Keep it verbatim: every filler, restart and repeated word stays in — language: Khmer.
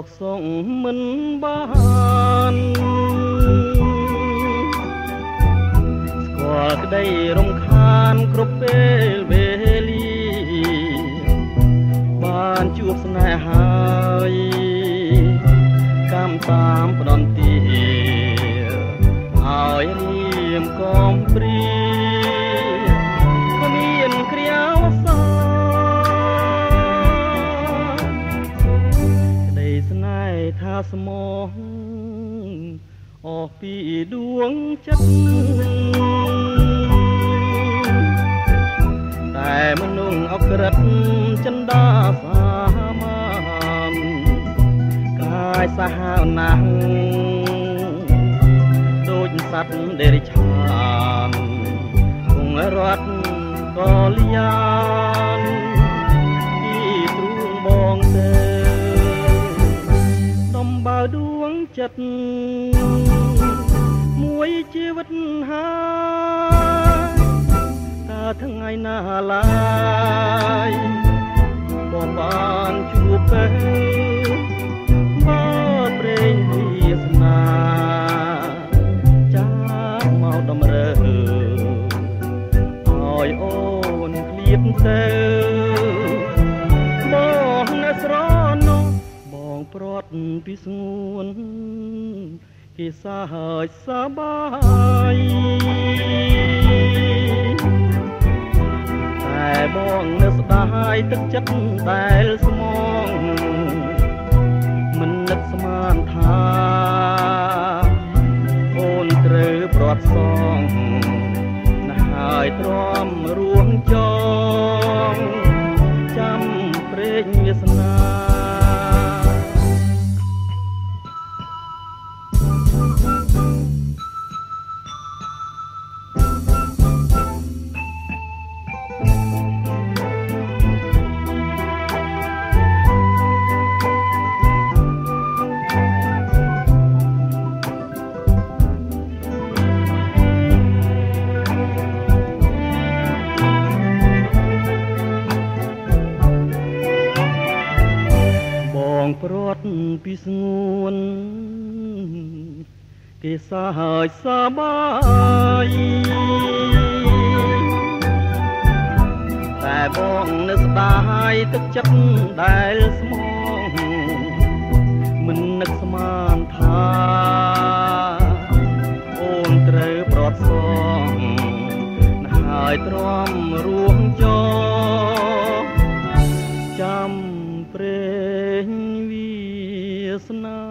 កសងមិនបានស្គាល់ក្តីរំខានគ្រប់ពេលវេលាបានជួបស្នេហ៍ហើយកម្មតាមផ្ដន់ទាឲ្យរៀមកំព្រាគ្មានគ្រាវសាក្តីស្នេហ៍ថាស្មោះអស់ពីដួងចិត្តតែមនុស្សអក្រិតចិន្តាសាមានកាយសាហាវណាស់ដូចសត្វដេរិឆានគង់រត់កលយានពីទ្រូងបងទៅដំបើដួងចិត្តមួយជីវិតហើយតើថ្ងៃណាឡើយបងបានជួបទៅមកព្រេងវាសនាចាស់មកតម្រើឲ្យអូនឃ្លាតទៅបងនៅស្រណោះបងព្រាត់ពីស្ងួនគេសាហើយសបាយតែបងនៅស្ដាយទឹកចិត្តដែលស្មងមិននឹកស្មានថាអូនត្រូវព្រាត់សងណាស់ហើយទ្រាំរួងចងចាំព្រេងវាសនាព្រាត់ពីស្ងួនគេសាហើយសបាយតែបងនៅស្ដាយទឹកចិត្តដែលស្មងមិននឹកស្មានថាអូនត្រូវព្រាត់សងណាស់ហើយទ្រាំរួងចងចាំព្រេងវាសនា